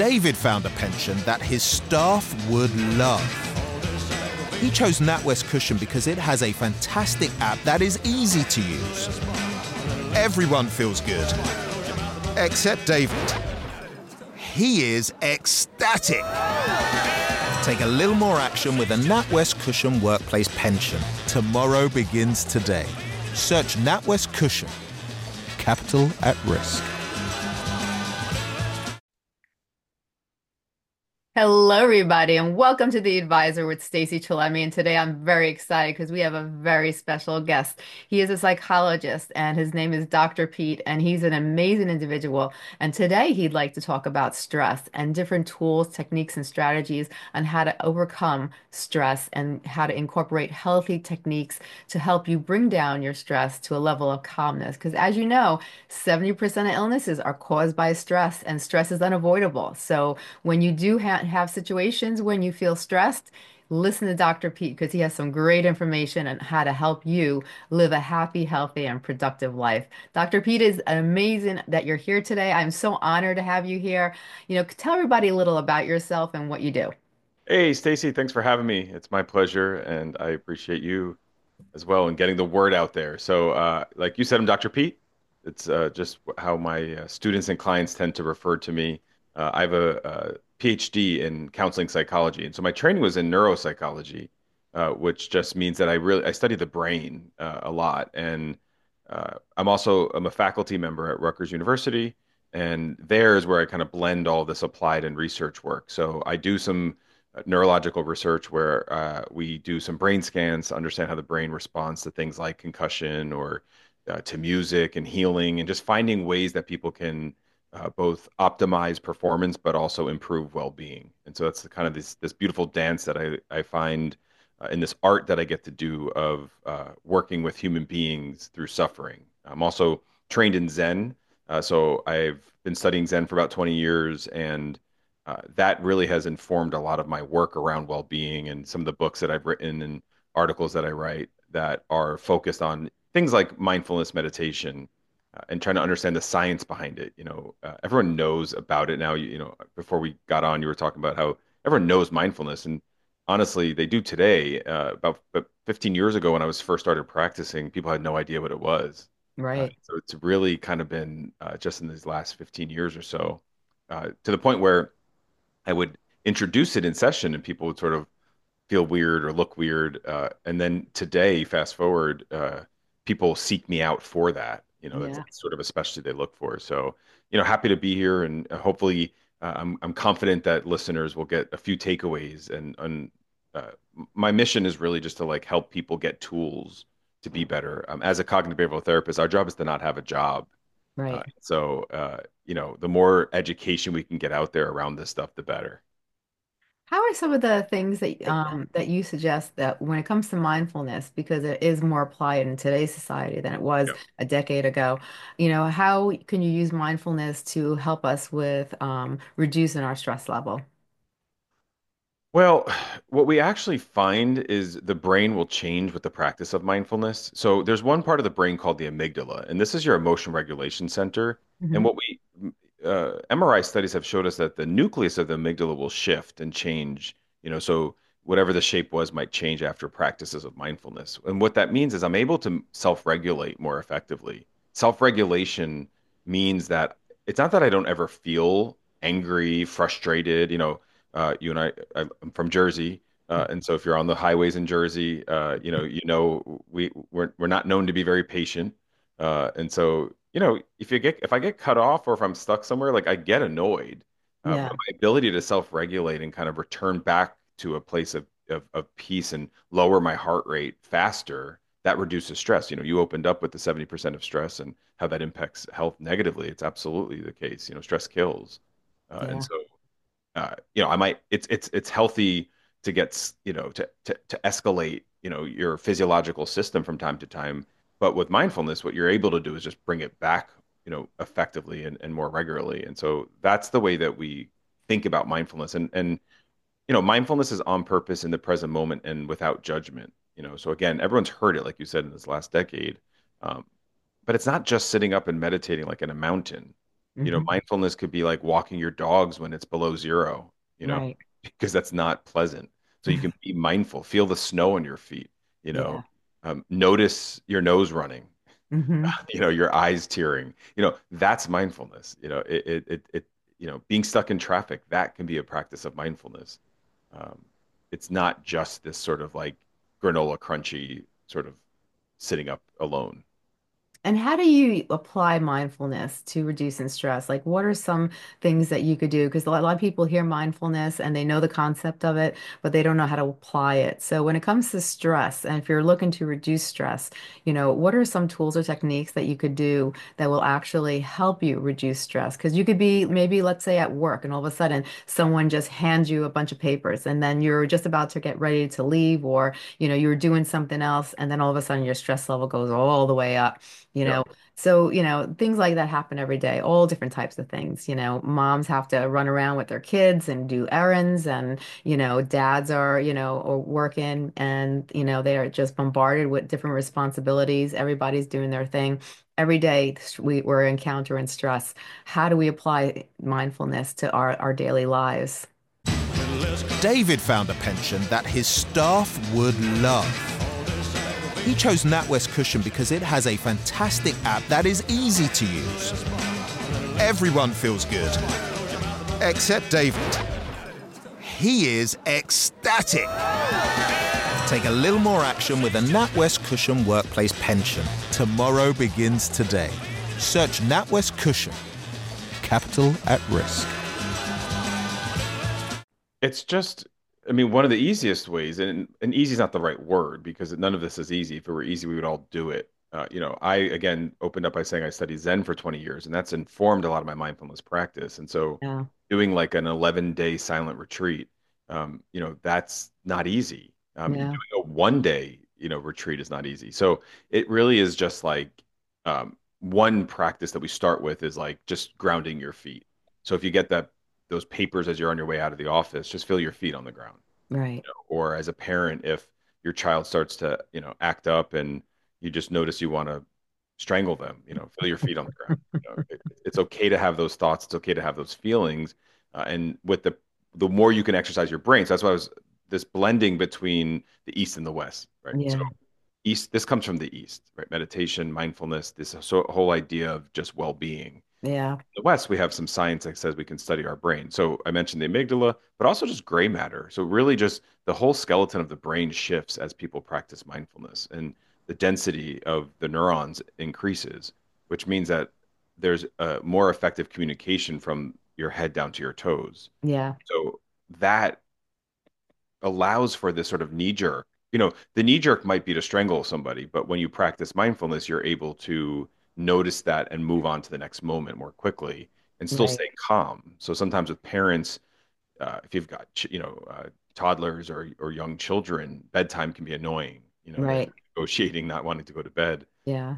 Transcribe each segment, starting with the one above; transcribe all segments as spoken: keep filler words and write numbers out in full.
David found a pension that his staff would love. He chose NatWest Cushion because it has a fantastic app that is easy to use. Everyone feels good, except David. He is ecstatic. Take a little more action with a NatWest Cushion workplace pension. Tomorrow begins today. Search NatWest Cushion. Capital at risk. Hello, everybody, and welcome to The Advisor with Stacey Chillemi. And today I'm very excited because we have a very special guest. He is a psychologist, and his name is Doctor Pete, and he's an amazing individual. And today he'd like to talk about stress and different tools, techniques, and strategies on how to overcome stress and how to incorporate healthy techniques to help you bring down your stress to a level of calmness. Because as you know, seventy percent of illnesses are caused by stress, and stress is unavoidable. So when you do have have situations when you feel stressed, listen to Doctor Pete because he has some great information on how to help you live a happy, healthy, and productive life. Doctor Pete, is amazing that you're here today. I'm so honored to have you here. You know, tell everybody a little about yourself and what you do. Hey, Stacy, thanks for having me. It's my pleasure, and I appreciate you as well and getting the word out there. So, uh, like you said, I'm Doctor Pete. It's uh, just how my uh, students and clients tend to refer to me. Uh, I have a, PhD in counseling psychology, and so my training was in neuropsychology, uh, which just means that I really I study the brain uh, a lot. And uh, I'm also I'm a faculty member at Rutgers University, and there is where I kind of blend all this applied and research work. So I do some uh, neurological research where uh, we do some brain scans to understand how the brain responds to things like concussion or uh, to music and healing, and just finding ways that people can uh, both optimize performance but also improve well-being. And so that's the kind of this this beautiful dance that I I find uh, in this art that I get to do of uh, working with human beings through suffering. I'm also trained in Zen, uh, so I've been studying Zen for about twenty years, and uh, that really has informed a lot of my work around well-being and some of the books that I've written and articles that I write that are focused on things like mindfulness meditation uh, and trying to understand the science behind it. You know, uh, everyone knows about it now. You, you know, before we got on, you were talking about how everyone knows mindfulness, and honestly, they do today. Uh, about but fifteen years ago, when I was first started practicing, people had no idea what it was. Uh, Right. so it's really kind of been uh, just in these last fifteen years or so, uh, to the point where I would introduce it in session, and people would sort of feel weird or look weird. Uh, and then today, fast forward, uh, people seek me out for that. You know, that's, Yeah. that's sort of a specialty they look for. So, you know, happy to be here, and uh, hopefully, uh, I'm I'm confident that listeners will get a few takeaways. And and uh, my mission is really just to like help people get tools to be better. Um, as a cognitive behavioral therapist, our job is to not have a job. Uh, Right. so, uh, you know, the more education we can get out there around this stuff, the better. How are some of the things that um, that you suggest that when it comes to mindfulness, because it is more applied in today's society than it was a decade ago, you know, how can you use mindfulness to help us with um, reducing our stress level? Well, what we actually find is the brain will change with the practice of mindfulness. So there's one part of the brain called the amygdala, and this is your emotion regulation center. And Hmm. what we uh, M R I studies have showed us that the nucleus of the amygdala will shift and change. You know, so whatever the shape was might change after practices of mindfulness. And what that means is I'm able to self-regulate more effectively. Self-regulation means that it's not that I don't ever feel angry, frustrated, you know uh, you and I, I- I'm from Jersey, uh, and so if you're on the highways in Jersey, uh, you know, you know, we we're we're not known to be very patient, uh, and so you know, if you get if I get cut off or if I'm stuck somewhere, like I get annoyed, uh, Yeah. but my ability to self-regulate and kind of return back to a place of, of of peace and lower my heart rate faster, that reduces stress. You know, you opened up with the seventy percent of stress and how that impacts health negatively. It's absolutely the case. You know, stress kills, uh, and Yeah. so uh, you know, I might it's it's it's healthy to get, you know, to to to escalate, you know, your physiological system from time to time. But with mindfulness, what you're able to do is just bring it back, you know, effectively and, and more regularly. And so that's the way that we think about mindfulness. And and you know, mindfulness is on purpose in the present moment and without judgment. You know, so again, everyone's heard it, like you said, in this last decade. Um, but it's not just sitting up and meditating like in a mountain. You know, Hmm. mindfulness could be like walking your dogs when it's below zero, you know, Right. because that's not pleasant. So you can be mindful, feel the snow on your feet, you know, Yeah. um, notice your nose running, Hmm. you know, your eyes tearing, you know, that's mindfulness. You know, it, it, it, it you know, being stuck in traffic, that can be a practice of mindfulness. Um, it's not just this sort of like granola crunchy sort of sitting up alone. And how do you apply mindfulness to reducing stress? Like, what are some things that you could do? Because a lot a lot of people hear mindfulness and they know the concept of it, but they don't know how to apply it. So, when it comes to stress, and if you're looking to reduce stress, you know, what are some tools or techniques that you could do that will actually help you reduce stress? Because you could be maybe, let's say, at work, and all of a sudden someone just hands you a bunch of papers, and then you're just about to get ready to leave, or, you know, you're doing something else, and then all of a sudden your stress level goes all the way up you Yeah. know. So, you know, things like that happen every day, all different types of things. You know, moms have to run around with their kids and do errands, and, you know, dads are, you know, or working and, you know, they are just bombarded with different responsibilities. Everybody's doing their thing. Every day we, we're encountering stress. How do we apply mindfulness to our, our daily lives? David found a pension that his staff would love. He chose NatWest Cushion because it has a fantastic app that is easy to use. Everyone feels good, except David. He is ecstatic. Take a little more action with a NatWest Cushion Workplace Pension. Tomorrow begins today. Search NatWest Cushion. Capital at risk. It's just, I mean, one of the easiest ways, and and easy is not the right word because none of this is easy. If it were easy, we would all do it. Uh, you know, I again opened up by saying I studied Zen for twenty years, and that's informed a lot of my mindfulness practice. And so, Yeah, doing like an eleven day silent retreat, um, you know, that's not easy. Um, doing yeah, a one day, you know, retreat is not easy. So it really is just like um, one practice that we start with is like just grounding your feet. So if you get that those papers as you're on your way out of the office, just feel your feet on the ground. right. You know? Or as a parent, if your child starts to, you know, act up and you just notice you want to strangle them, you know, feel your feet on the ground. You know, it, it's okay to have those thoughts. It's okay to have those feelings. Uh, and with the the more you can exercise your brain, so that's why I was this blending between the East and the West, right? So Yeah, East, this comes from the East, right? Meditation, mindfulness, this so, whole idea of just well-being yeah, the West, we have some science that says we can study our brain. So I mentioned the amygdala, but also just gray matter. So really just the whole skeleton of the brain shifts as people practice mindfulness and the density of the neurons increases, which means that there's a more effective communication from your head down to your toes. yeah, So that allows for this sort of knee jerk. You know, the knee jerk might be to strangle somebody, but when you practice mindfulness, you're able to notice that and move on to the next moment more quickly and still right, stay calm. So sometimes with parents, uh, if you've got, ch- you know, uh, toddlers or or young children, bedtime can be annoying. You know, they're right. negotiating, not wanting to go to bed. Yeah.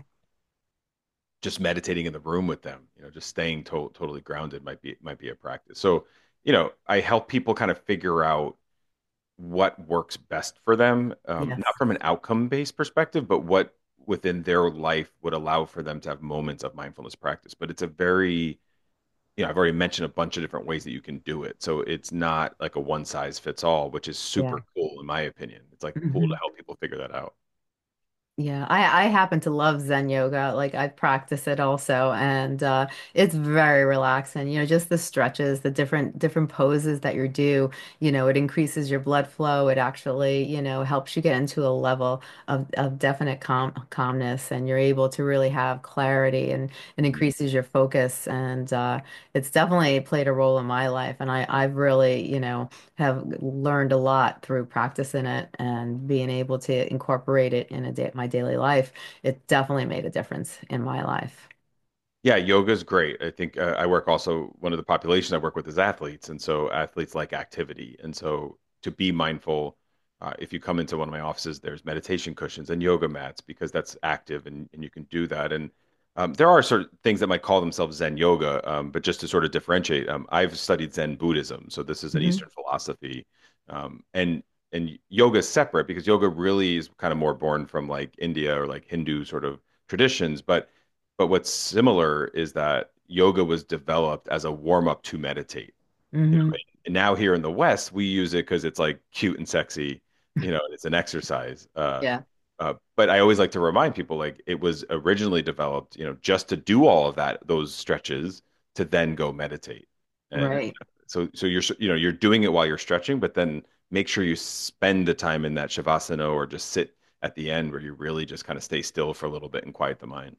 Just meditating in the room with them, you know, just staying to totally grounded might be might be a practice. So, you know, I help people kind of figure out what works best for them, um, Yes. not from an outcome-based perspective, but what within their life would allow for them to have moments of mindfulness practice. But it's a very, you know, I've already mentioned a bunch of different ways that you can do it. So it's not like a one size fits all, which is Yeah. super cool in my opinion. It's like cool to Mhm. help people figure that out. Yeah, I, I happen to love Zen yoga. Like I practice it also, and uh, it's very relaxing. You know, just the stretches, the different different poses that you do. You know, it increases your blood flow. It actually, you know, helps you get into a level of, of definite calm calmness, and you're able to really have clarity, and it increases your focus. And uh, it's definitely played a role in my life. And I I've really, you know, have learned a lot through practicing it and being able to incorporate it in a day, my daily life. It definitely made a difference in my life. Yeah, yoga is great. I think uh, I work also, one of the populations I work with is athletes. And so athletes like activity. And so to be mindful, uh, if you come into one of my offices, there's meditation cushions and yoga mats because that's active and, and you can do that. And um, there are sort of things that might call themselves Zen yoga, um, but just to sort of differentiate, um, I've studied Zen Buddhism. So this is an Hmm. Eastern philosophy. Um, and and yoga is separate because yoga really is kind of more born from like India or like Hindu sort of traditions. But but what's similar is that yoga was developed as a warm up to meditate. You know, Hmm. and now here in the West, we use it because it's like cute and sexy. You know, it's an exercise. Uh, Yeah. uh, but I always like to remind people, like it was originally developed, you know, just to do all of that, those stretches, to then go meditate. And Right. so, so you're, you know, you're doing it while you're stretching, but then make sure you spend the time in that shavasana or just sit at the end where you really just kind of stay still for a little bit and quiet the mind.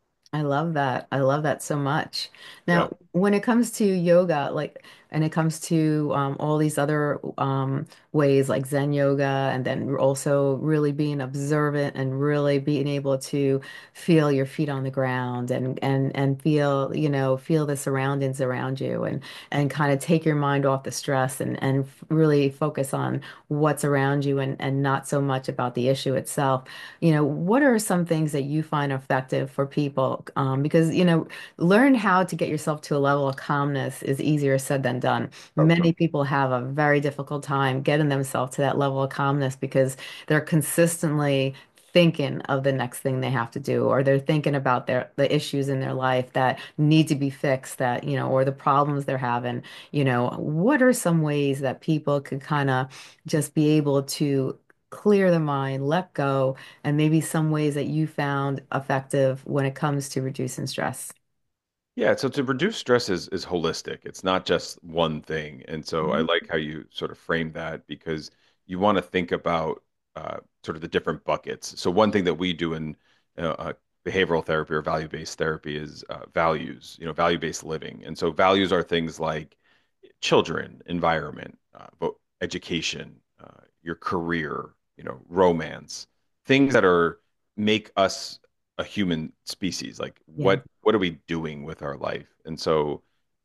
I love that. I love that so much. Yeah. Now, when it comes to yoga, like, and it comes to um, all these other um, ways like Zen yoga, and then also really being observant and really being able to feel your feet on the ground and and and feel, you know, feel the surroundings around you and and kind of take your mind off the stress and and really focus on what's around you and and not so much about the issue itself. You know, what are some things that you find effective for people? Um, because, you know, learn how to get yourself to a level of calmness is easier said than done. Oh, no. Many people have a very difficult time getting themselves to that level of calmness because they're consistently thinking of the next thing they have to do, or they're thinking about their the issues in their life that need to be fixed, that, you know, or the problems they're having. You know, what are some ways that people could kind of just be able to clear the mind, let go, and maybe some ways that you found effective when it comes to reducing stress? Yeah, so to reduce stress is is holistic. It's not just one thing. And so I Mhm. like how you sort of frame that because you want to think about uh, sort of the different buckets. So one thing that we do in uh, uh, behavioral therapy or value-based therapy is uh, values, you know, value-based living. And so values are things like children, environment, uh, vo- education, uh, your career, you know, romance, things that are make us a human species. Like Yeah. what what are we doing with our life? And so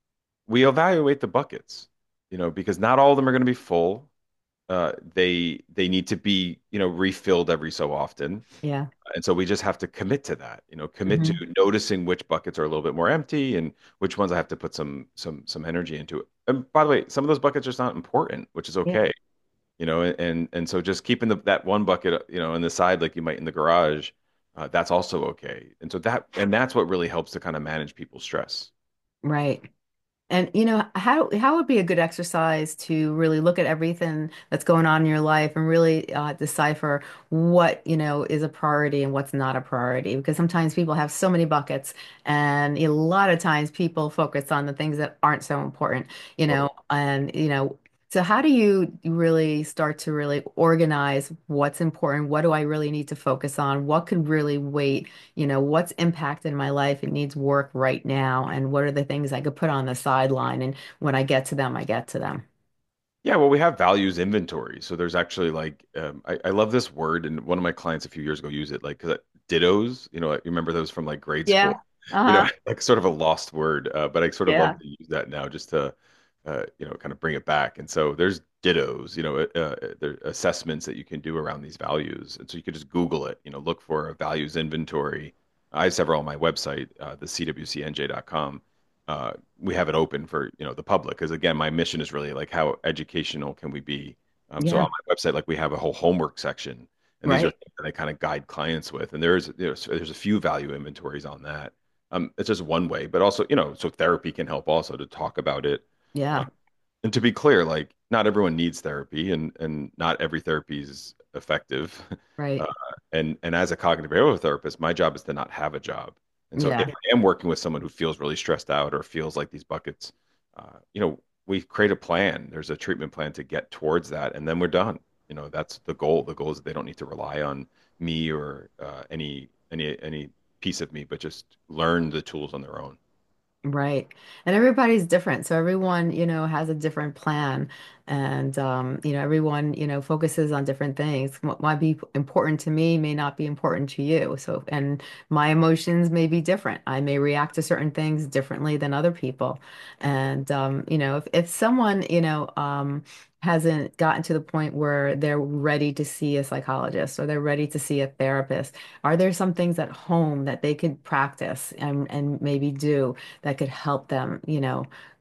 we evaluate the buckets, you know, because not all of them are going to be full. Uh, they they need to be, you know, refilled every so often. Yeah. And so we just have to commit to that, you know, commit to Hmm. noticing which buckets are a little bit more empty and which ones I have to put some some some energy into. And by the way, some of those buckets are just not important, which is Yeah. okay, you know, and and so just keeping the, that one bucket, you know, in the side like you might in the garage, uh, that's also okay. And so that and that's what really helps to kind of manage people's stress. Right. And you know, how how would be a good exercise to really look at everything that's going on in your life and really uh, decipher what, you know, is a priority and what's not a priority? Because sometimes people have so many buckets, and a lot of times people focus on the things that aren't so important, you know, and you know, so how do you really start to really organize what's important? What do I really need to focus on? What could really wait? You know, what's impacting my life? It needs work right now. And what are the things I could put on the sideline? And when I get to them, I get to them. Yeah, well, we have values inventory. So there's actually like um, I, I love this word, and one of my clients a few years ago used it like 'cause dittos. You know, you remember those from like grade Yeah. school. You know, Uh-huh. like sort of a lost word, uh, but I sort of love Yeah. to use that now just to uh, you know kind of bring it back. And so there's dittos. You know, uh, uh, there are assessments that you can do around these values, and so you could just Google it. You know, look for a values inventory. I have several on my website, uh, the c w c n j dot com. uh, we have it open for you know the public because again my mission is really like how educational can we be. Um, so on Yeah. my website like we have a whole homework section and these are Right. things that I kind of guide clients with and there's there's there's a few value inventories on that. Um, it's just one way but also you know so therapy can help also to talk about it. Uh, Yeah. and to be clear like not everyone needs therapy and and not every therapy is effective. Uh, Right. and and as a cognitive behavioral therapist, my job is to not have a job. And so if Yeah. I am working with someone who feels really stressed out or feels like these buckets, uh, you know, we create a plan. There's a treatment plan to get towards that, and then we're done. You know, that's the goal. The goal is that they don't need to rely on me or uh, any any any piece of me, but just learn the tools on their own. Right. And everybody's different. So everyone, you know, has a different plan. And, um, you know, everyone, you know, focuses on different things. What might be important to me may not be important to you. So, and my emotions may be different. I may react to certain things differently than other people. And, um, you know, if, if someone, you know, um, hasn't gotten to the point where they're ready to see a psychologist or they're ready to see a therapist, are there some things at home that they could practice and, and maybe do that could help them, you know,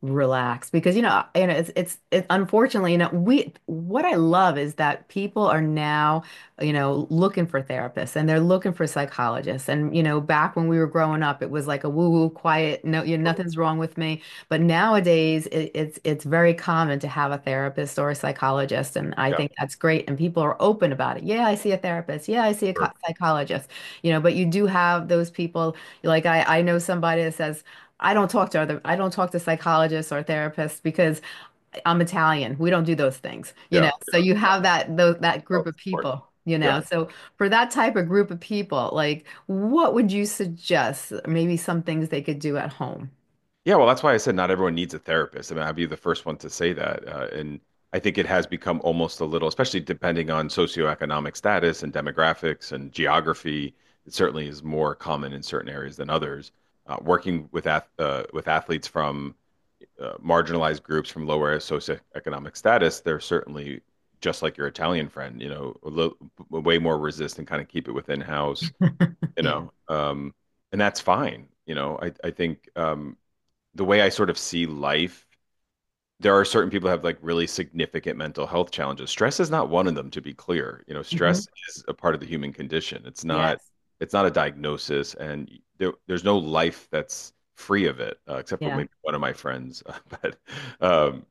relax because you know you know it's it's it, unfortunately you know we what I love is that people are now you know looking for therapists and they're looking for psychologists and you know back when we were growing up it was like a woo woo quiet no you know, nothing's wrong with me but nowadays it, it's it's very common to have a therapist or a psychologist and I Yeah, think that's great and people are open about it. Yeah, I see a therapist. Yeah, I see a co- sure. psychologist. You know, but you do have those people like I I know somebody that says I don't talk to other, I don't talk to psychologists or therapists because I'm Italian. We don't do those things, you Yeah, know. So you yeah. have that those that Oh, group of of course. people, you Yeah. know. So for that type of group of people, like what would you suggest? Maybe some things they could do at home. Yeah, well, that's why I said not everyone needs a therapist. I mean, I'd be the first one to say that. Uh, and I think it has become almost a little, especially depending on socioeconomic status and demographics and geography. It certainly is more common in certain areas than others. Uh, working with ath uh, with athletes from uh, marginalized groups from lower socioeconomic status, they're certainly just like your Italian friend, you know, a little, way more resistant, kind of keep it within house, you Yeah. know, um, and that's fine. You know, I, I think um, the way I sort of see life, there are certain people who have like really significant mental health challenges. Stress is not one of them, to be clear. You know, Hmm. stress is a part of the human condition. It's not, Yes. it's not a diagnosis, and there, there's no life that's free of it, uh, except for Yeah. maybe one of my friends. But um,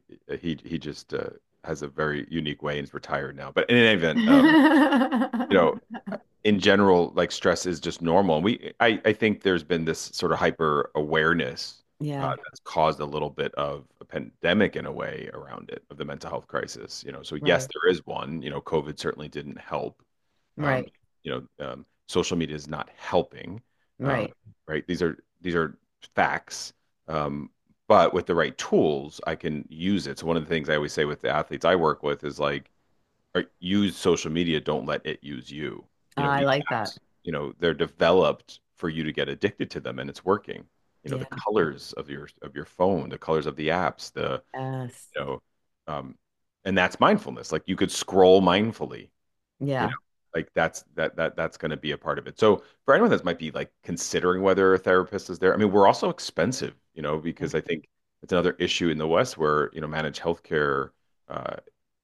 he he just uh, has a very unique way and is retired now. But in any event, um, you know, in general, like stress is just normal. And we, I, I think there's been this sort of hyper awareness uh, Yeah. that's caused a little bit of a pandemic in a way around it of the mental health crisis. You know, so yes, Right. there is one. You know, COVID certainly didn't help. Um, Right. you know, um, social media is not helping. Um, Right. right? These are these are facts. Um, but with the right tools, I can use it. So one of the things I always say with the athletes I work with is like or use social media, don't let it use you. You know, I these like that. apps, you know, they're developed for you to get addicted to them and it's working. You know, the Yeah. colors of your of your phone, the colors of the apps, the, Yes. you know, um, and that's mindfulness. Like you could scroll mindfully, you know, Yeah. like that's that that that's going to be a part of it. So for anyone that might be like considering whether a therapist is there, I mean, we're also expensive, you know, Yeah. because I think it's another issue in the West where, you know, managed healthcare uh,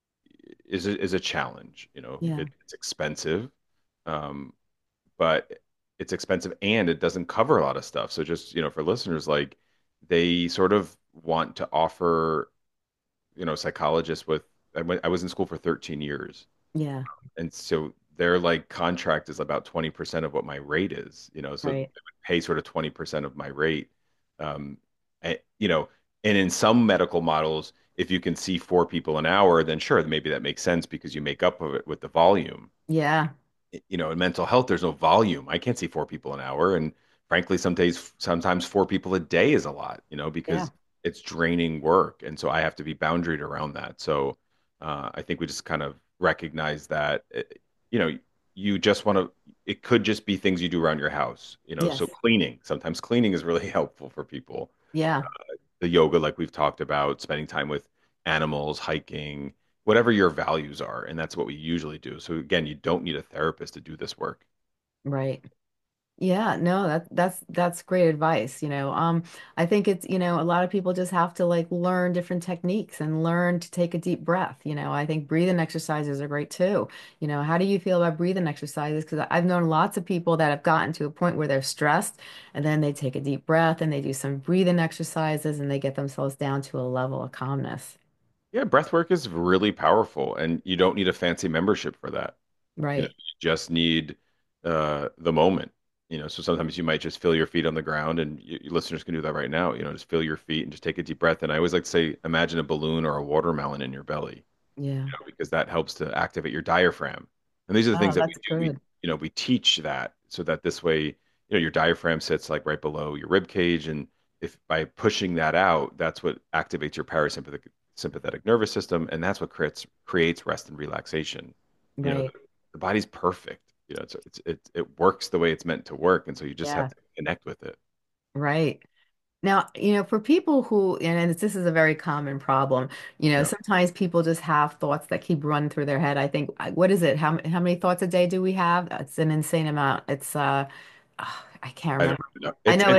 is a, is a challenge. You know, Yeah. it, it's expensive, um, but it's expensive and it doesn't cover a lot of stuff. So just, you know, for listeners, like they sort of want to offer, you know, psychologists with, I went, I was in school for thirteen years. Yeah. And so their like contract is about twenty percent of what my rate is, you know, so they Right. would pay sort of twenty percent of my rate. Um, and, you know, and in some medical models, if you can see four people an hour, then sure, maybe that makes sense because you make up of it with the volume. Yeah. You know, in mental health, there's no volume. I can't see four people an hour. And frankly, some days, sometimes four people a day is a lot, you know, Yeah. because it's draining work. And so I have to be boundaried around that. So uh, I think we just kind of recognize that, it, you know, you just want to, it could just be things you do around your house, you know, so Yes. cleaning, sometimes cleaning is really helpful for people. Yeah. The yoga, like we've talked about, spending time with animals, hiking, whatever your values are. And that's what we usually do. So again, you don't need a therapist to do this work. Right. Yeah, no, that that's that's great advice, you know. Um, I think it's, you know, a lot of people just have to like learn different techniques and learn to take a deep breath, you know. I think breathing exercises are great too. You know, how do you feel about breathing exercises? Because I've known lots of people that have gotten to a point where they're stressed and then they take a deep breath and they do some breathing exercises and they get themselves down to a level of calmness. Yeah, breath work is really powerful, and you don't need a fancy membership for that. You know, Right. you just need uh, the moment. You know, so sometimes you might just feel your feet on the ground, and you, you listeners can do that right now. You know, just feel your feet and just take a deep breath. And I always like to say, imagine a balloon or a watermelon in your belly, Yeah. you know, because that helps to activate your diaphragm. And these are the things Oh, that we that's do. We, good. you know, we teach that so that this way, you know, your diaphragm sits like right below your rib cage, and if by pushing that out, that's what activates your parasympathetic sympathetic nervous system, and that's what creates creates rest and relaxation. You know, the, Right. the body's perfect. You know, it's, it's it it works the way it's meant to work, and so you just have Yeah. to connect with it. Right. Now, you know, for people who, and it's, this is a very common problem, you know, Yeah. sometimes people just have thoughts that keep running through their head. I think, I- what is it? How, how many thoughts a day do we have? It's an insane amount. It's, uh, ah, I can't I don't remember. know. I It's know it's it.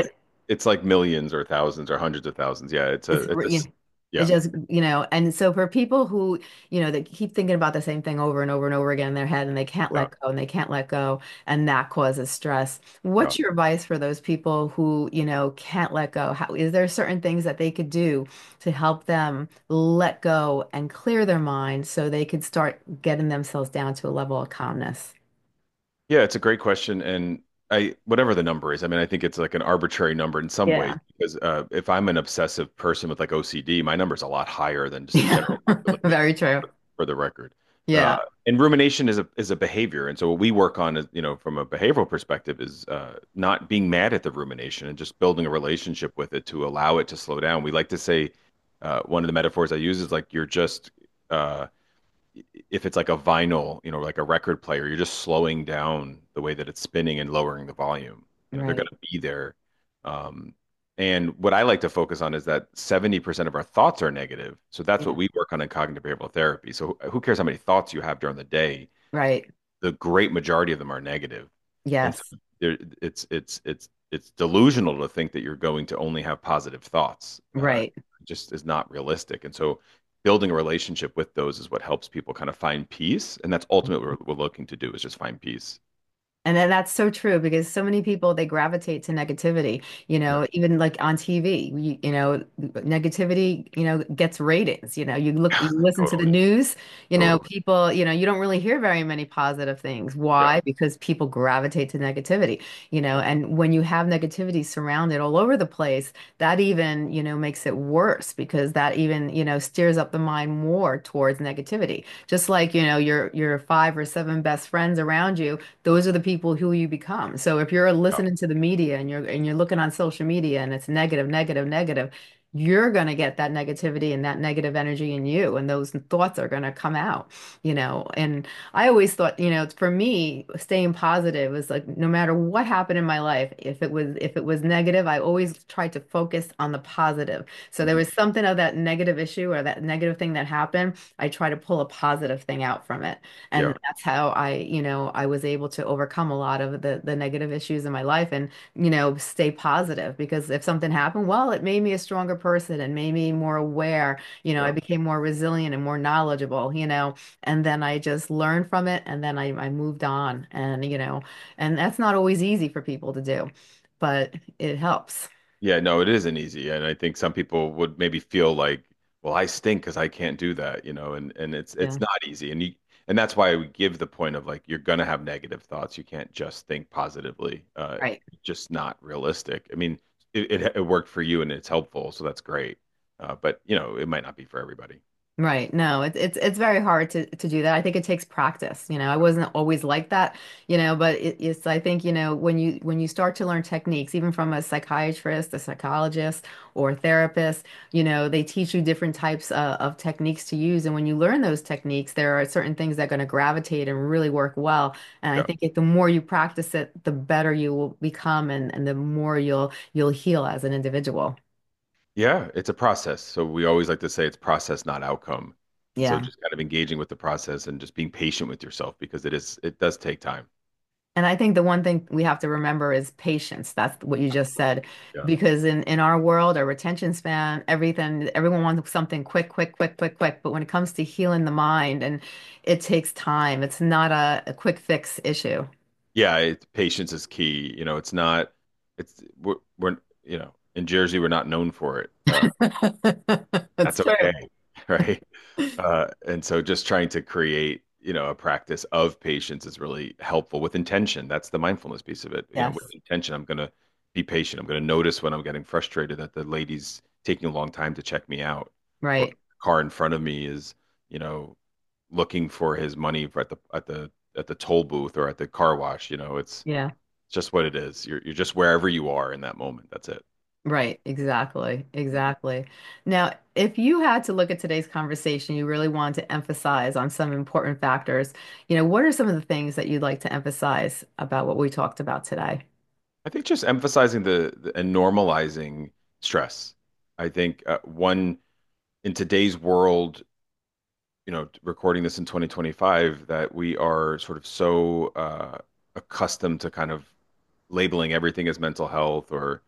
it's like millions or thousands or hundreds of thousands. Yeah, it's a It's it's a you s- know, it's yeah. just, you know, and so for people who, you know, they keep thinking about the same thing over and over and over again in their head and they can't Yeah. let go and they can't let go and that causes stress. Yeah. What's your advice for those people who, you know, can't let go? How, is there certain things that they could do to help them let go and clear their mind so they could start getting themselves down to a level of calmness? Yeah, it's a great question, and I whatever the number is, I mean, I think it's like an arbitrary number in some ways Yeah. because uh, if I'm an obsessive person with like O C D, my number's a lot higher than just the Yeah. general population. Very true. For the record. Uh, Yeah. and rumination is a is a behavior, and so what we work on is, you know, from a behavioral perspective, is uh, not being mad at the rumination and just building a relationship with it to allow it to slow down. We like to say uh, one of the metaphors I use is like you're just uh, if it's like a vinyl, you know, like a record player, you're just slowing down the way that it's spinning and lowering the volume. You know, they're going Right. to be there. Um, and what I like to focus on is that seventy percent of our thoughts are negative. So that's what Yeah. we work on in cognitive behavioral therapy. So who cares how many thoughts you have during the day? Right. The great majority of them are negative. And so Yes. there, it's it's it's it's delusional to think that you're going to only have positive thoughts. Uh, Right. it just is not realistic. And so building a relationship with those is what helps people kind of find peace. And that's ultimately what we're, we're looking to do is just find peace. And then that's so true because so many people they gravitate to negativity, you Yeah. know, even like on T V, you, you know, negativity, you know, gets ratings. You know, you look, you listen to the Totally. news, you know, Totally. people, you know, you don't really hear very many positive things. Yeah. Why? Because people gravitate to negativity, you know, and when you have negativity surrounded all over the place, that even, you know, makes it worse because that even, you know, steers up the mind more towards negativity. Just like, you know, your your five or seven best friends around you, those are the people who you become. So if you're Yeah. listening to the media and you're and you're looking on social media and it's negative, negative, negative, you're going to get that negativity and that negative energy in you, and those thoughts are going to come out, you know. And I always thought, you know, for me, staying positive was like no matter what happened in my life, if it was if it was negative, I always tried to focus on the positive. So there Mhm. was something of that negative issue or that negative thing that happened, I try to pull a positive thing out from it. Yeah. And that's how I, you know, I was able to overcome a lot of the the negative issues in my life and, you know, stay positive because if something happened, well, it made me a stronger person and made me more aware. You know, I Yeah. became more resilient and more knowledgeable, you know, and then I just learned from it and then I, I moved on and, you know, and that's not always easy for people to do, but it helps. Yeah, no, it isn't easy. And I think some people would maybe feel like, well, I stink because I can't do that, you know, and, and it's Yeah. it's not easy. And you and that's why we give the point of like you're gonna have negative thoughts. You can't just think positively. Uh Right. just not realistic. I mean, it, it it worked for you and it's helpful, so that's great. Uh, but you know, it might not be for everybody. Right. No, it's it's it's very hard to to do that. I think it takes practice. You know, I wasn't always like that, you know, but it, it's I think, you know, when you when you start to learn techniques, even from a psychiatrist, a psychologist, or a therapist, you know, they teach you different types of, of techniques to use. And when you learn those techniques, there are certain things that are going to gravitate and really work well. And I Yeah. think it, the more you practice it, the better you will become and, and the more you'll you'll heal as an individual. Yeah, it's a process. So we always like to say it's process, not outcome. And so Yeah. just kind of engaging with the process and just being patient with yourself because it is it does take time. And I think the one thing we have to remember is patience. That's what you just said. Yeah. Because in, in our world, our retention span, everything, everyone wants something quick, quick, quick, quick, quick. But when it comes to healing the mind, and it takes time, it's not a, a quick fix issue. Yeah, it, patience is key. You know, it's not, it's, we're, we're, you know, in Jersey, we're not known for it. Uh, It's that's true. okay, right? Uh, and so just trying to create, you know, a practice of patience is really helpful with intention. That's the mindfulness piece of it. You know, with Yes. intention, I'm going to be patient. I'm going to notice when I'm getting frustrated that the lady's taking a long time to check me out, or Right. the car in front of me is, you know, looking for his money for at the at the at the toll booth or at the car wash. You know, it's Yeah. just what it is. You're you're just wherever you are in that moment. That's it. Right. Exactly. Exactly. Now, if you had to look at today's conversation, you really want to emphasize on some important factors, you know, what are some of the things that you'd like to emphasize about what we talked about today? I think just emphasizing the, the and normalizing stress. I think uh, one in today's world, you know, recording this in twenty twenty-five, that we are sort of so uh, accustomed to kind of labeling everything as mental health or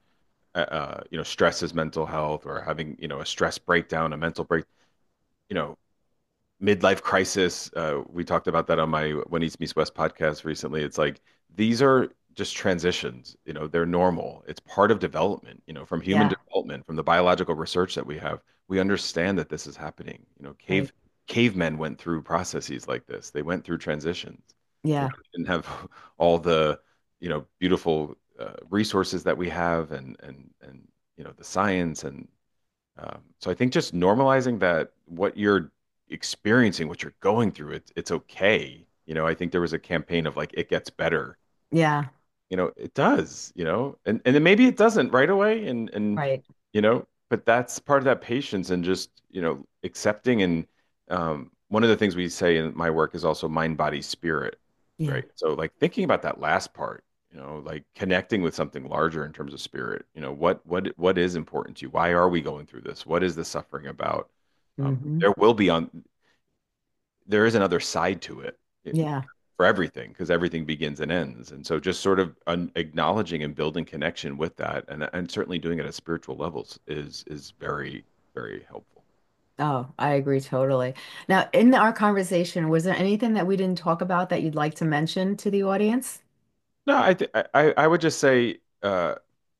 uh, uh, you know, stress is mental health, or having, you know, a stress breakdown, a mental break, you know, midlife crisis. Uh, we talked about that on my When East Meets West podcast recently. It's like these are just transitions. You know, they're normal. It's part of development. You know, from human Yeah, development, from the biological research that we have, we understand that this is happening. You know, right. cave cavemen went through processes like this. They went through transitions. You Yeah. know, they didn't have all the, you know, beautiful uh, resources that we have, and and and you know, the science. And um, so I think just normalizing that what you're experiencing, what you're going through, it's it's okay. You know, I think there was a campaign of like it gets better. Yeah, You know, it does, you know, and and then maybe it doesn't right away, and and right. you know, but that's part of that patience and just, you know, accepting. And um one of the things we say in my work is also mind, body, spirit, Yeah. right? So like thinking about that last part, you know, like connecting with something larger in terms of spirit. You know, what what what is important to you? Why are we going through this? What is the suffering about? Um, Hmm. there will be on there is another side to it, it- Yeah. for everything, because everything begins and ends. And so just sort of un acknowledging and building connection with that, and and certainly doing it at spiritual levels is is very, very helpful. Oh, I agree totally. Now, in our conversation, was there anything that we didn't talk about that you'd like to mention to the audience? No, I th I I would just say uh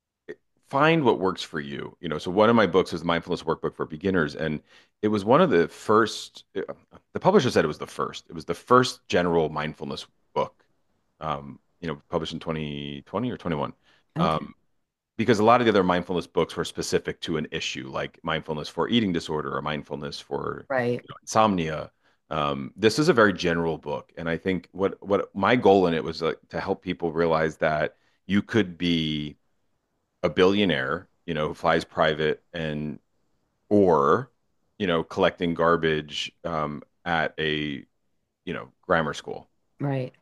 find what works for you. You know, so one of my books was the Mindfulness Workbook for Beginners, and it was one of the first, uh, the publisher said it was the first. It was the first general mindfulness book, um, you know, published in twenty twenty or twenty-one. Okay. Um, because a lot of the other mindfulness books were specific to an issue, like mindfulness for eating disorder or mindfulness for, Right. you know, insomnia. Um, this is a very general book, and I think what what my goal in it was like to help people realize that you could be a billionaire, you know, who flies private, and or, you know, collecting garbage um, at a, you know, grammar school. Right.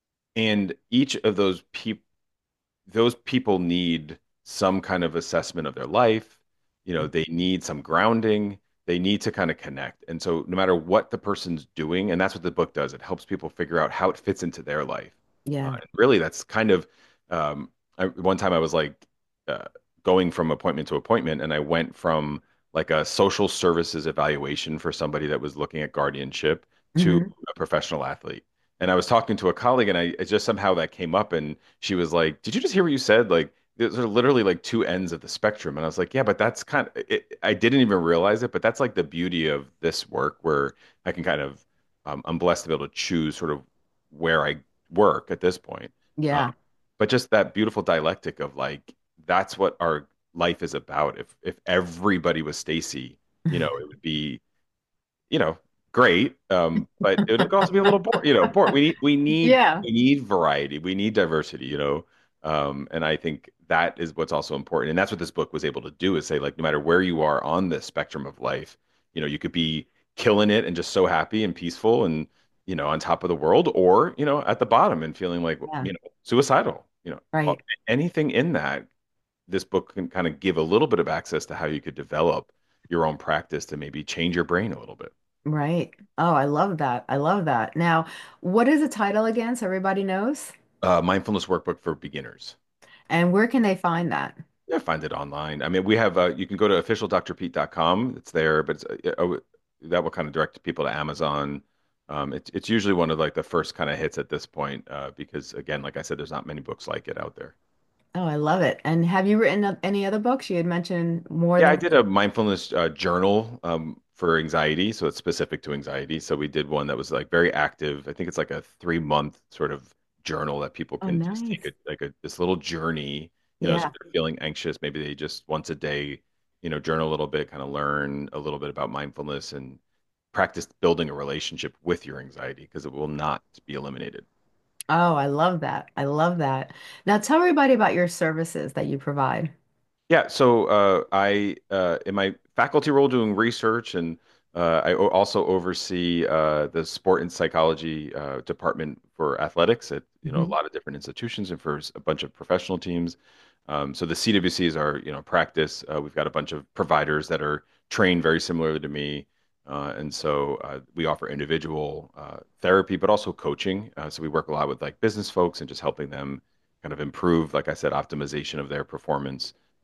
And each of those people those people need some kind of assessment of their life. You know, they need some grounding. They need to kind of connect. And so, no matter what the person's doing, and that's what the book does, it helps people figure out how it fits into their life. Uh, Yeah. and really, that's kind of um, I, one time I was like uh, going from appointment to appointment, and I went from like a social services evaluation for somebody that was looking at guardianship to Hmm. a professional athlete. And I was talking to a colleague, and I it just somehow that came up, and she was like, "Did you just hear what you said? Like, those are literally like two ends of the spectrum." And I was like, "Yeah, but that's kind of it." I didn't even realize it, but that's like the beauty of this work, where I can kind of um, I'm blessed to be able to choose sort of where I work at this point. Um, Yeah. but just that beautiful dialectic of like that's what our life is about. If if everybody was Stacy, you know, it would be, you know, great. Um, but it would also be a little boring, you know, boring. We need we need Yeah. we need variety. We need diversity, you know. Um, and I think that is what's also important. And that's what this book was able to do, is say, like, no matter where you are on the spectrum of life, you know, you could be killing it and just so happy and peaceful and, you know, on top of the world, or, you know, at the bottom and feeling like, Yeah. you know, suicidal, you know, Right. anything in that. This book can kind of give a little bit of access to how you could develop your own practice to maybe change your brain a little bit. Right. Oh, I love that. I love that. Now, what is the title again, so everybody knows? Uh, mindfulness workbook for beginners. And where can they find that? Yeah, find it online. I mean, we have uh, you can go to official dr pete dot com. It's there, but it's, uh, uh, that will kind of direct people to Amazon. Um, it's it's usually one of like the first kind of hits at this point, uh, because again, like I said, there's not many books like it out there. Oh, I love it. And have you written o- any other books? You had mentioned more Yeah, I than. did a mindfulness uh, journal um, for anxiety, so it's specific to anxiety. So we did one that was like very active. I think it's like a three month sort of journal that people Oh, can just take nice. a like a this little journey. You know, so Yeah. if they're feeling anxious, maybe they just once a day, you know, journal a little bit, kind of learn a little bit about mindfulness and practice building a relationship with your anxiety, because it will not be eliminated. Oh, I love that. I love that. Now tell everybody about your services that you provide. Yeah, so uh, I uh, in my faculty role doing research, and uh, I o- also oversee uh, the sport and psychology uh, department for athletics at, you know, a Hmm. lot of different institutions and for s- a bunch of professional teams. Um, so the C W C is our, you know, practice. Uh, we've got a bunch of providers that are trained very similarly to me, uh, and so uh, we offer individual uh, therapy, but also coaching. Uh, so we work a lot with like business folks and just helping them kind of improve, like I said, optimization of their performance,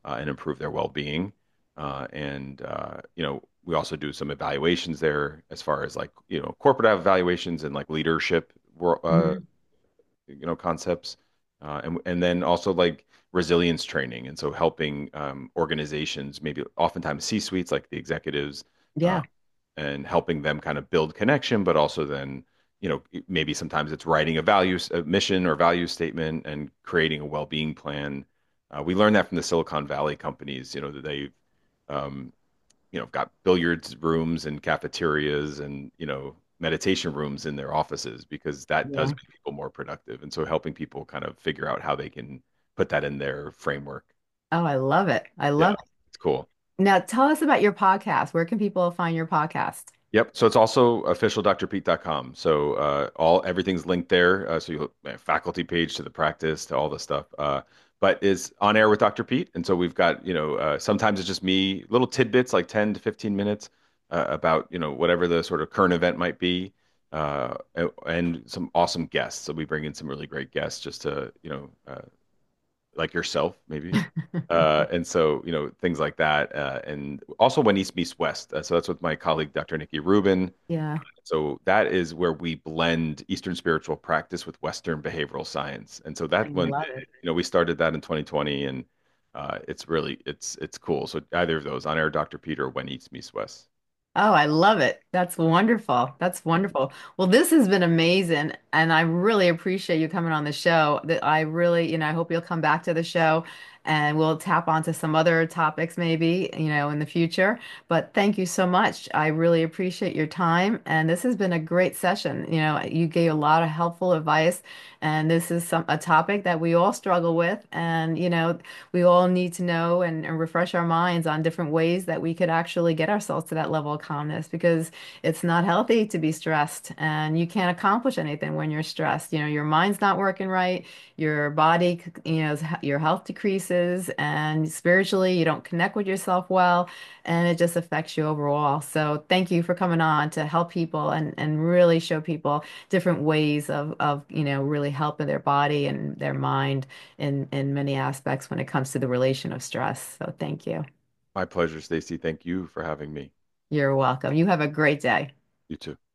uh, and improve their well-being. Uh, and uh, you know, we also do some evaluations there as far as like you know corporate evaluations and like leadership uh, Mhm. you know concepts, uh, and and then also like resilience training, and so helping um, organizations, maybe oftentimes C-suites like the executives, uh, Yeah. and helping them kind of build connection, but also then you know maybe sometimes it's writing a values a mission or value statement and creating a well-being plan. Uh, we learned that from the Silicon Valley companies, you know, that they um, you know, got billiards rooms and cafeterias and, you know, meditation rooms in their offices because that does Yeah. make people more productive. And so helping people kind of figure out how they can put that in their framework. Oh, I love it. I Yeah, love it. it's cool. Now, tell us about your podcast. Where can people find your podcast? Yep. So it's also official d r pete dot com. So uh, all everything's linked there. Uh, so you uh, faculty page to the practice to all the stuff. Uh, but is on air with doctor Pete, and so we've got you know uh, sometimes it's just me, little tidbits like ten to fifteen minutes uh, about you know whatever the sort of current event might be, uh, and and some awesome guests. So we bring in some really great guests just to you know uh, like yourself, maybe. Uh, and so, you know, things like that. Uh, and also when East meets West. Uh, so that's with my colleague, doctor Nikki Rubin. Yeah, So that is where we blend Eastern spiritual practice with Western behavioral science. And so I that one, love you it. know, we started that in twenty twenty, and uh, it's really, it's, it's cool. So either of those, on air doctor Peter, when East meets West. Oh, I love it. That's wonderful. That's wonderful. Well, this has been amazing, and I really appreciate you coming on the show. That I really, you know, I hope you'll come back to the show and we'll tap onto some other topics maybe, you know, in the future. But thank you so much. I really appreciate your time, and this has been a great session. You know, you gave a lot of helpful advice, and this is some a topic that we all struggle with, and you know, we all need to know and, and refresh our minds on different ways that we could actually get ourselves to that level of calmness because it's not healthy to be stressed and you can't accomplish anything when you're stressed. You know, your mind's not working right, your body, you know, your health decreases, and spiritually, you don't connect with yourself well, and it just affects you overall. So, thank you for coming on to help people and, and really show people different ways of, of, you know, really helping their body and their mind in in many aspects when it comes to the relation of stress. So thank you. My pleasure, Stacy. Thank you for having me. You're welcome. You have a great day. You too.